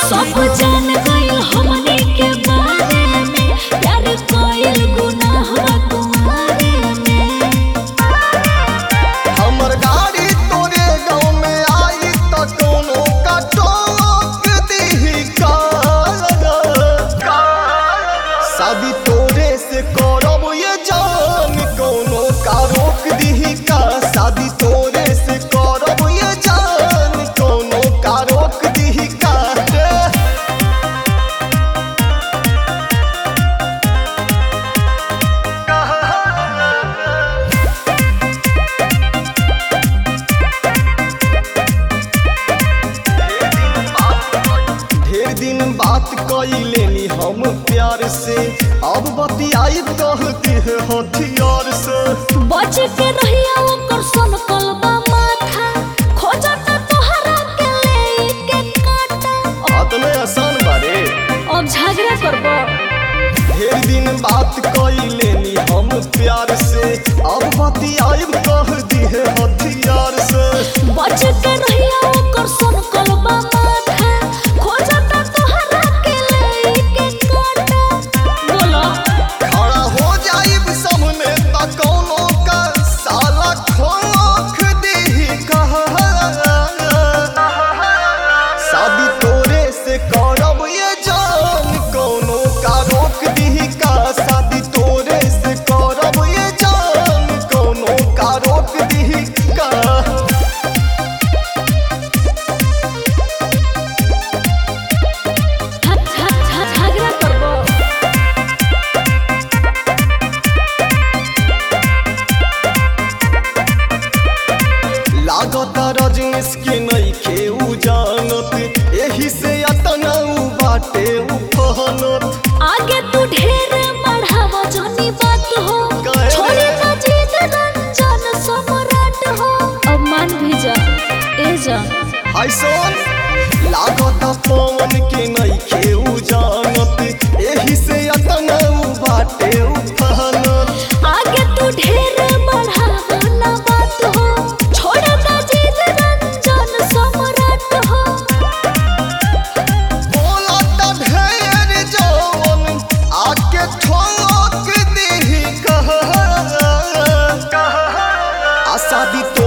सब जान गइल हमने के बारे में, प्यार कइल गुनाह बा तुम्हारे में। हमर गाड़ी तोरे गाँव में आई तो कोनो का टोक दीही का। शादी तोरे से करब ये जान, कोनो का रोक दीही का। शादी तोरे से करब ये जान, कोनो का रोक दीही का। ढेर दिन बात कइलेनी हम प्यार से, अब बतियाई कहती है हथियार से। बच के रहिया ओकर सन कलबा माथा, खोजत तोहरा के लेके काटा। आतने आसान बारे, अब झगड़ा करबो। ढेर दिन बात कइलेनी हम प्यार से, अब बतियाई कहती है हथियार से। बच के रहिया ओकर सन कलबा माथा, खोजत तोहरा के लेके काटा। बोलो खड़ा हो जाइब सामने त कोनो का साला खोख दीही कहा। शादी तोरे से करब ये जान, कोनो का रोक दीही का। शादी तोरे से करब ये जान, कोनो का रोक दीही का। झगड़ा करबो। लागत रजनीश के नइखे उ जानत, एही से अतना उ बाटे उफहनत। आगे तू ढेर बढ़ावा जानी बात हो, काहे? छोड़ी ना जीत रंजन सम्राट हो। अब मान भी जा ए जा। हाय सोन लागत पवन के नइखे उ जानत, एही से अतना उ बाटे उफहनत। आगे तू ढेर बढ़ावा ना बात हो, छोड़ी ना जीत रंजन सम्राट हो। बोलत ढेर जवन आके ठोक दीही कहा। आ शादी तो